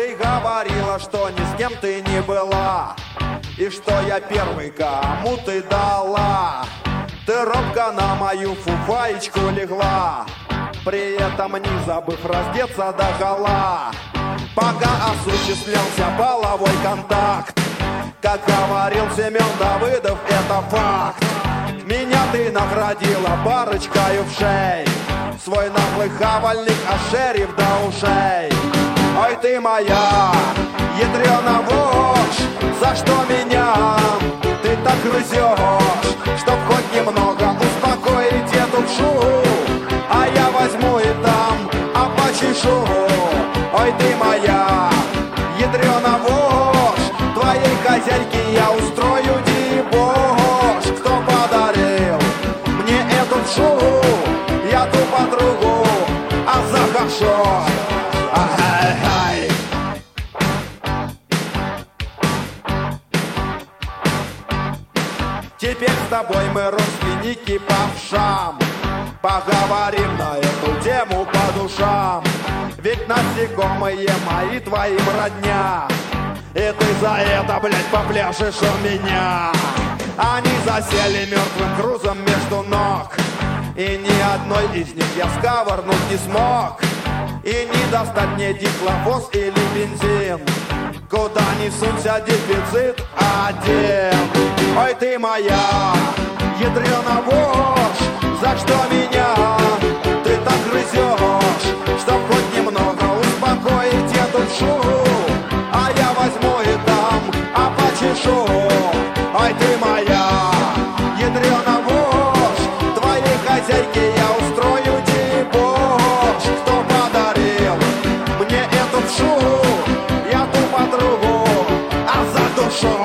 Ты говорила, что ни с кем ты не была, и что я первый, кому ты дала. Ты робко на мою фуфаечку легла, при этом не забыв раздеться догола. Пока осуществлялся половой контакт, как говорил Семен Давыдов, это факт. Меня ты наградила парочкой вшей, свой наглый хавальник ошерив до ушей. Ой, ты моя ядрёна вошь, за что меня ты так грызешь? Чтоб хоть немного успокоить эту вшу, а я возьму и там почешу. Ой, ты моя ядрёна вошь, твоей хозяйке я устрою дебош. Кто подарил мне эту вшу? Я ту подругу, а захошу. Ай-ай-ай. Теперь с тобой мы родственники по вшам, поговорим на эту тему по душам. Ведь насекомые мои твоим родня, и ты за это, блядь, попляшешь у меня. Они засели мертвым грузом между ног, и ни одной из них я сковырнуть не смог. И не достать мне дихлофос или бензин, куда ни сунься, дефицит один. Ой, ты моя ядрёна вошь, за что меня ты так грызешь? Чтоб хоть немного успокоить эту вшу, а я возьму и там почешу. Ой, ты моя ядрёна вошь, твоей хозяйке я устрою дебош. Кто подарил мне эту вшу? Я ту подругу, а за душу.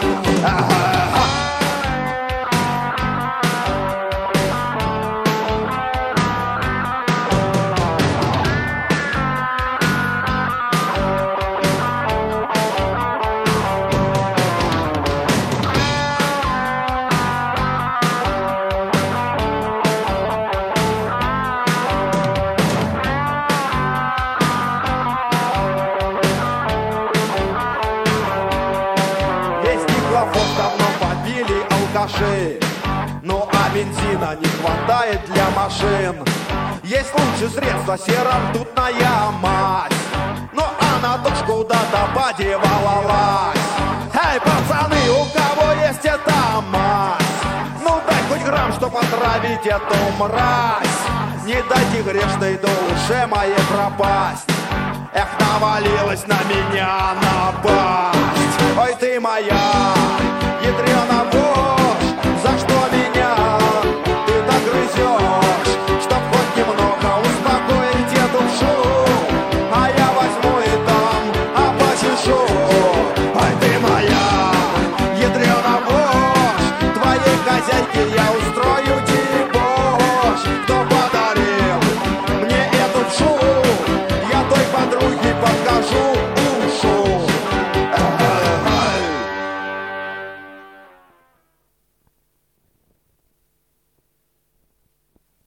Ну а бензина не хватает для машин. Есть лучшее средство, серо-ртутная мазь, но она тоже куда-то подевалась. Эй, пацаны, у кого есть эта мазь? Ну дай хоть грамм, чтоб отравить эту мразь. Не дайте грешной душе моей пропасть. Эх, навалилась на меня напасть. Ой, ты моя